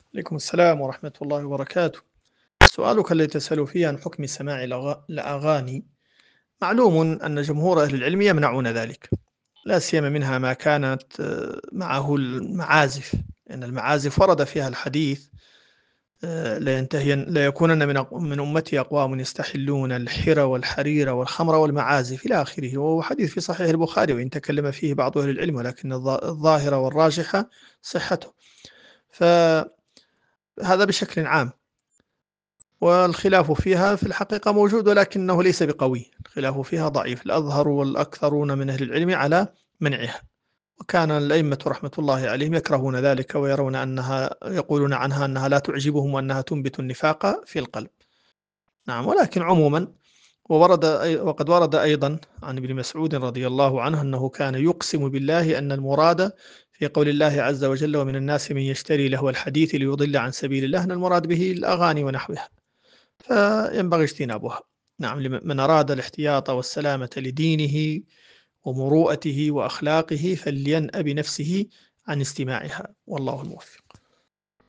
عليكم السلام ورحمة الله وبركاته. سؤالك الذي تسأل فيه عن حكم سماع الأغاني، معلوم أن جمهور أهل العلم يمنعون ذلك، لا سيما منها ما كانت معه المعازف، لأن المعازف ورد فيها الحديث لا يكونن من أمتي أقوام يستحلون الحر والحرير والخمر والمعازف إلى آخره، وهو حديث في صحيح البخاري وإن تكلم فيه بعض أهل العلم، ولكن الظاهرة والراجحة صحته. فهذا بشكل عام، والخلاف فيها في الحقيقة موجود ولكنه ليس بقوي، الخلاف فيها ضعيف، الأظهر والأكثرون من أهل العلم على منعها، وكان الأئمة رحمة الله عليهم يكرهون ذلك ويرون يقولون عنها أنها لا تعجبهم وأنها تنبت النفاق في القلب. نعم، ولكن عموما وقد ورد أيضا عن ابن مسعود رضي الله عنه أنه كان يقسم بالله أن المراد في قول الله عز وجل ومن الناس من يشتري لهو الحديث ليضل عن سبيل الله، أن المراد به الأغاني ونحوها، فينبغي اجتنابها. نعم، لمن أراد الاحتياط والسلامة لدينه ومروءته وأخلاقه فلينأ بنفسه عن استماعها، والله الموفق.